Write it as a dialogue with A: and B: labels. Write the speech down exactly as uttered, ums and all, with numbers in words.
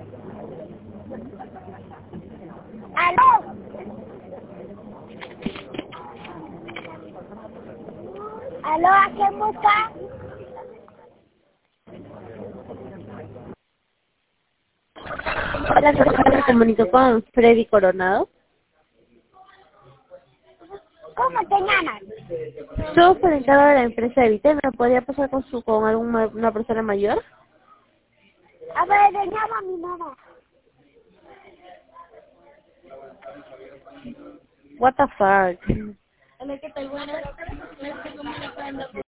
A: ¿Aló? ¿Aló? ¿A quién busca?
B: Hola, me comunico con Freddy Coronado.
A: ¿Cómo te llamas?
B: Soy superencargado de la empresa de Vite. ¿Me podría pasar con su con alguna una persona mayor?
A: A ver, le llamo a mi mamá.
B: What the fuck?